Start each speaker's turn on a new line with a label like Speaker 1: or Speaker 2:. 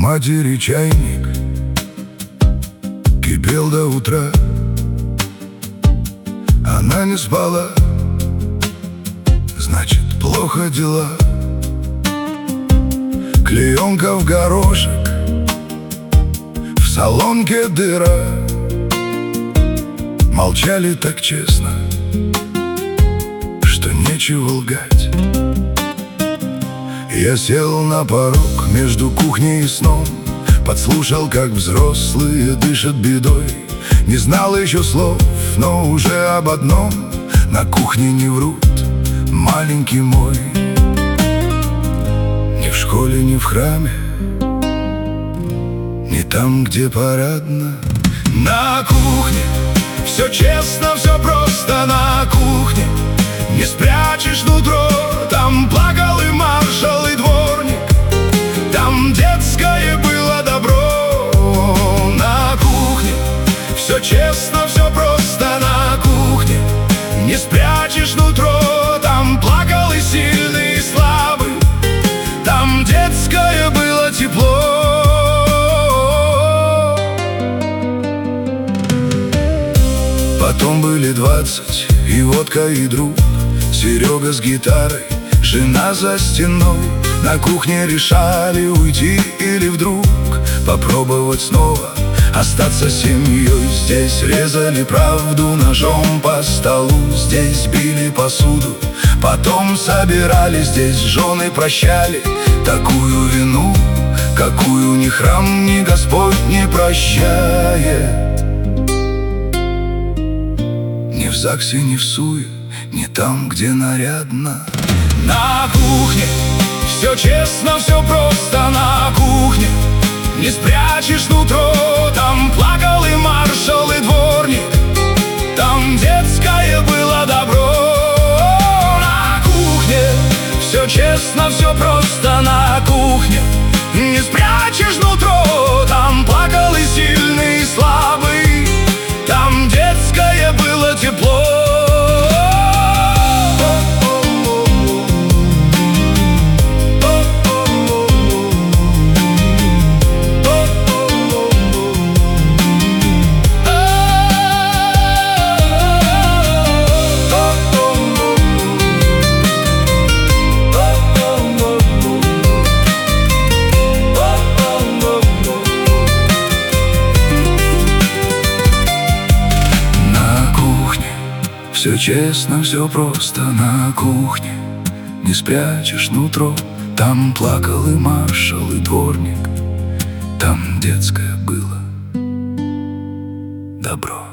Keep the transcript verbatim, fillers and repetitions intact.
Speaker 1: матери чайник кипел до утра. Она не спала, значит, плохо дела. Клеенка в горошек, в салонке дыра. Молчали так честно, что нечего лгать. Я сел на порог между кухней и сном, подслушал, как взрослые дышат бедой. Не знал еще слов, но уже об одном: на кухне не врут, маленький мой. Ни в школе, ни в храме, ни там, где парадно. На кухне все честно, все просто. На кухне не спрячешь нутро. Там плакал и маршал, и дворник. Там детское было добро. На кухне все честно, все просто. На кухне не спрячешь нутро. Там плакал и сильный, и слабый. Там детское было тепло. Потом были двадцать, и водка, и друг. Серега с гитарой, жена за стеной. На кухне решали, уйти или вдруг попробовать снова остаться семьей. Здесь резали правду ножом по столу. Здесь били посуду, потом собирали. Здесь жены прощали такую вину, какую ни храм, ни Господь не прощает. Ни в ЗАГСе, ни в СУЕ, не там, где нарядно. На кухне все честно, все просто. На кухне не спрячешь нутро. Там плакал и маршал, и дворник. Там детское было добро. На кухне все честно, все просто. На кухне не спрячешь нутро. Там плакал и сильный, и слабый. Там детское было тепло. Все честно, все просто. На кухне не спрячешь нутро. Там плакал и маршал, и дворник. Там детское было добро.